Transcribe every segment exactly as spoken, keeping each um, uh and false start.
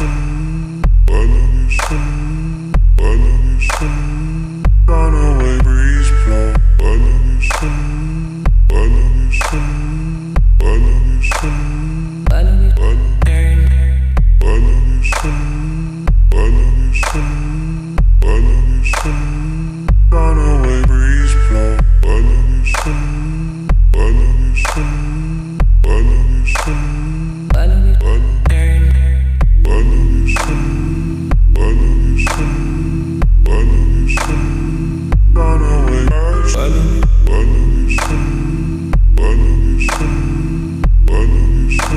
so. I love you so. I love you so. Gone away, breeze blow. I love you so. I love you so. I love you so. I love you. I love you so. I love you so. I love you so. Gone away, breeze blow. I love you so. I love you so. I love you so. I love you. I love you so. I love you so. I love you so. Gone away. I love you. I love you so. I love you so. I love you so.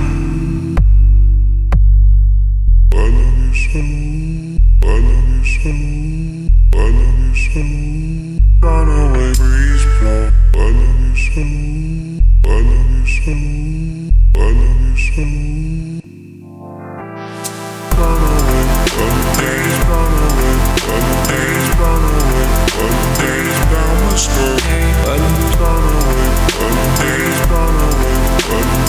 I love you so. I love you so. I love you so. Gone away, breeze blow. I love you so. I love you so. I love you so. Gone away. Other days gone away. Other days gone away. Other days down the stroke. I love you gone away. Other days gone away. Other